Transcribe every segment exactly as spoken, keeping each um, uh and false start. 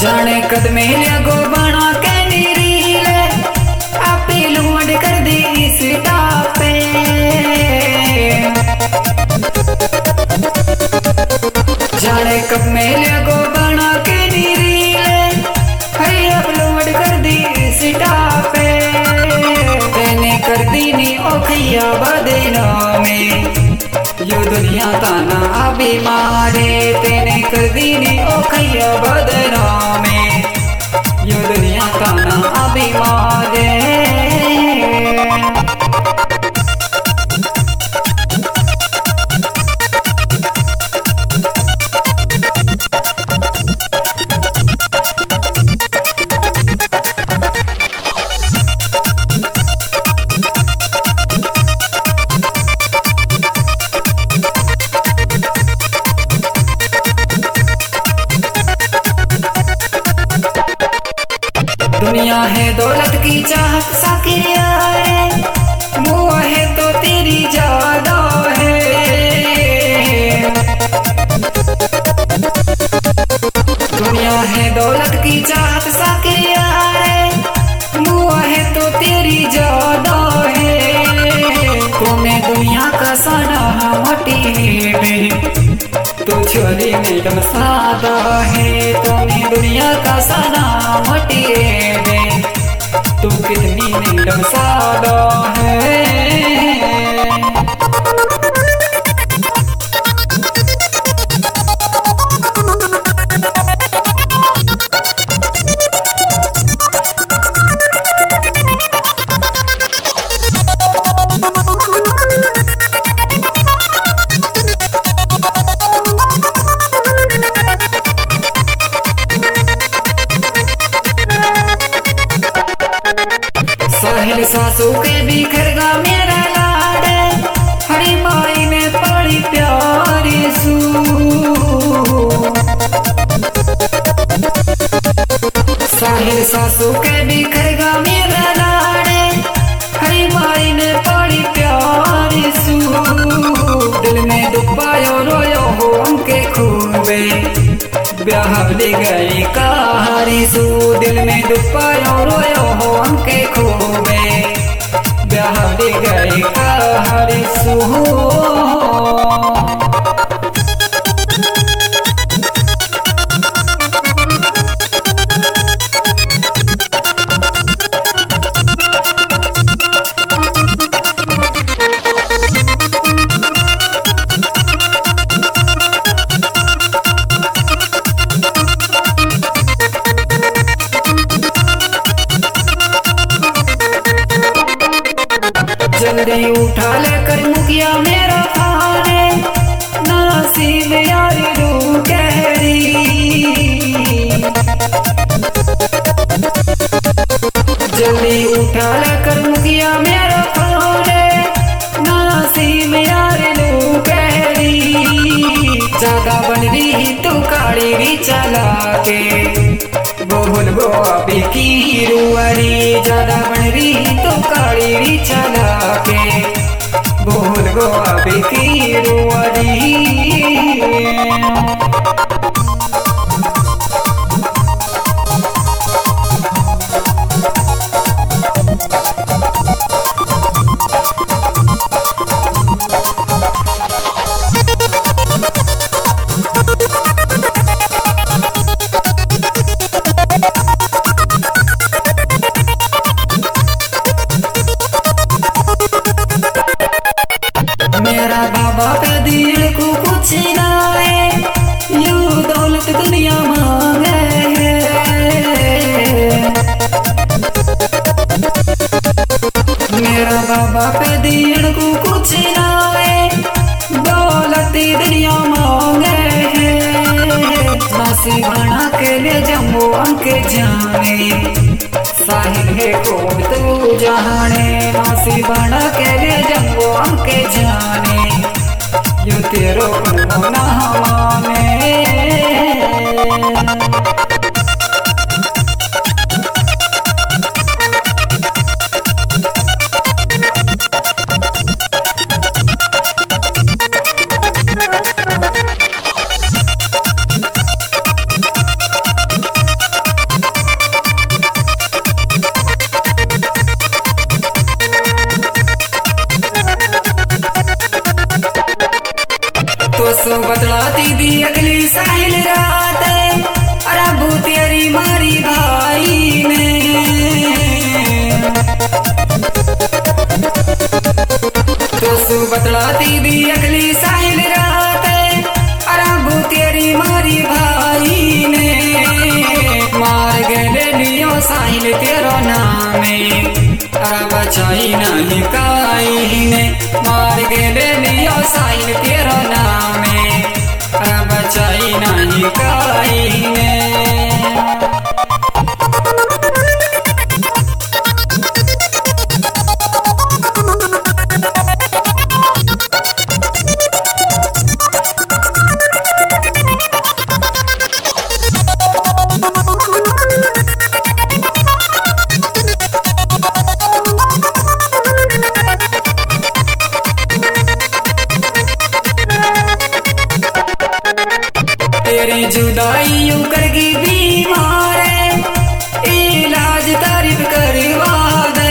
जाने कद में लगो बना के नीरीले आपे लूट कर दी इस टापे जाने कब में लगो बना के नीरीले हरी अपलोड कर दी इस टापे तेने कर दी नी ओखिया बदना में यो दुनिया ताना अभी मारे तेने कर दी नी ओखिया बदना में यो दुनिया ताना अभी मारे दुनिया है दौलत की चाहत साकिया है मुआ है तो तेरी ज्यादा है दुनिया है दौलत की चाहत साकिया है मुआ है तो तेरी ज्यादा है तुम्हें दुनिया का सारा मटी में तू छोरी मैडम सादा है तुम्हें दुनिया का सारा मटी में तू कितनी मैडम सादा है साहिल सासू के बिखरगा मेरा लाडे हरी माई में पड़ी प्यारी सू साहिल सासू के बिखरगा मेरा लाडे हरी माई में पड़ी प्यारी सू दिल में दुख पायो रोयो हो उनके खूबे ब्याह ले गई कहारी सू दिल में दुख पायो रोयो हो उनके खूबे ब्याह ले गई कहारी सू जल्दी उठा लेकर मुखिया मेरा थाने नसीब यार रू कहरी जल्दी उठा लेकर मुखिया मेरा थाने नसीब यार रू कहरी ज्यादा बन रही तो काड़ी भी चला के बोल गो अभी की रुआरी ज्यादा बन रही तो काड़ी भी चला के बोल गो अभी की रुआरी मेरा बाबा का दिल को कुछ ना है यू दौलत दुनिया मांगे मेरा बाबा का दिल को कुछ ना है दौलत दुनिया मांगे नासी बना के ले जम्मू अंके जाने साहिल है कौन तू जाने नासी बना के ले जम्मू अंके जाने यो तेरो ना माने साहिल तेरो नामे अरे बचाई नहीं काई ने मार के ले लियो साहिल तेरो नामे अरे बचाई नहीं काई ने तेरी जुदाई यूं करगी बीमार है इलाज तारीफ करवा दे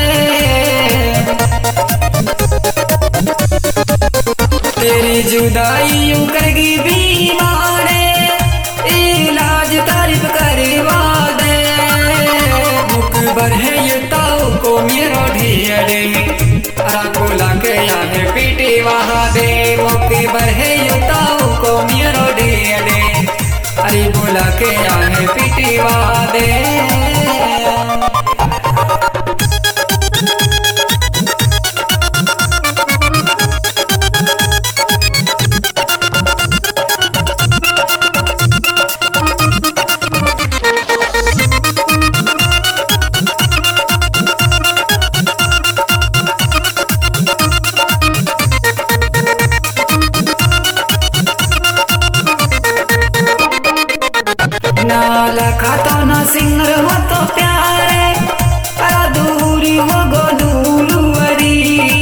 तेरी जुदाई यूं करगी बीमार है इलाज तारीफ करवा दे मुकबर है ये ताऊ को मेरो ढेरे अरा बोला के आगे पीटे वहा दे मुकबर है ये ताऊ को मेरो ढेरे अरे बोला के आगे पिटवा दे ना लखा तो ना सिंगर हो तो प्यारे अरा दूरी हो गो दूरवरी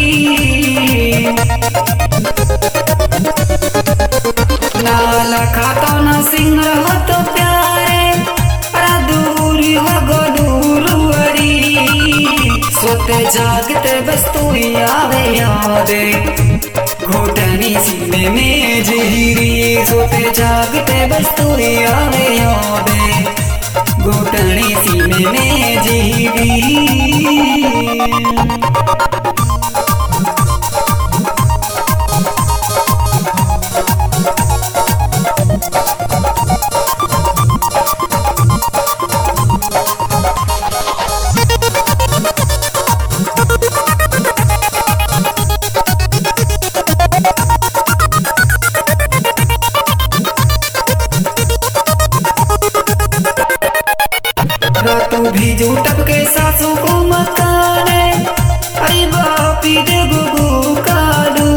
ना लखा तो ना सिंगर हो तो प्यारे अरा दूरी हो गो दूरवरी सोते जागते बस तू ही आवे यादे घोटनी सीने में जहीरी सोते जागते बस तू ही आवे यादे घोटनी सीने में जहीरी तू भी जो टपके सासू को मकाने अरे बापी दे गुगु कालू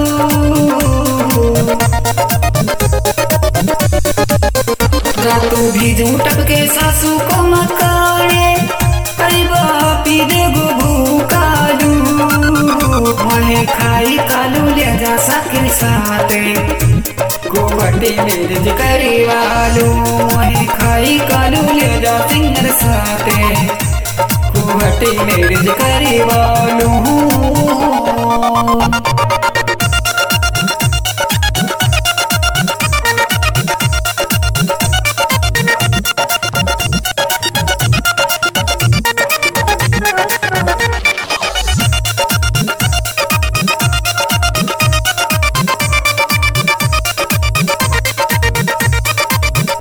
तू भी जो टपके सासू को मकाने अरे बापी दे गुगु कालू मने खाई कालू ले जा सके साथे गोवटी मेरे जिकरी वालू मने खाई कालू ले जा सिंगर साथे गोवटी मेरे जिकरी वालू।